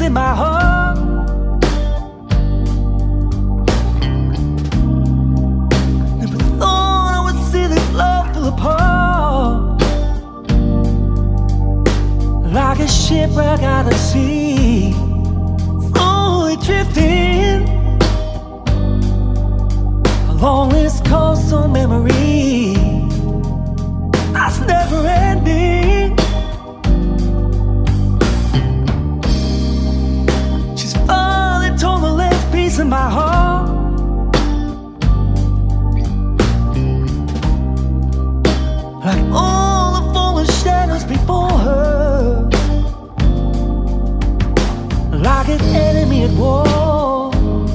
in my heart. Never thought I would see this love fall apart, like a shipwreck out at sea, slowly drifting along this coastal memory that's never ending. She's finally torn the last piece of my heart, like all the fallen shadows before her, like an enemy at war.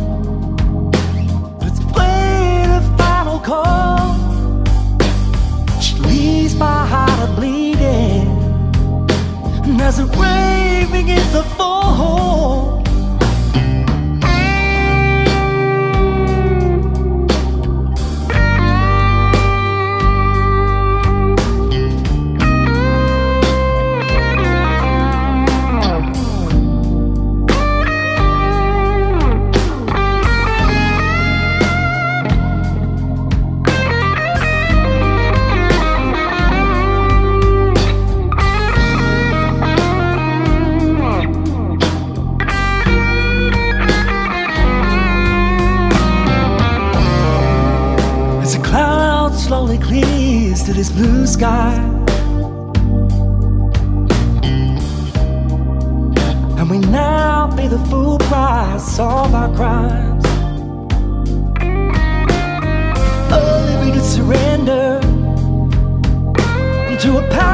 Let's play the final call. She leaves my heart a bleeding, and as the rain begins to fall, slowly clears to this blue sky, and we now pay the full price of our crimes. Only we could surrender to a power